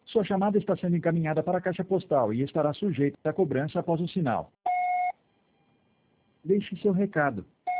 Sua chamada está sendo encaminhada para a caixa postal e estará sujeita a cobrança após o sinal. Deixe seu recado.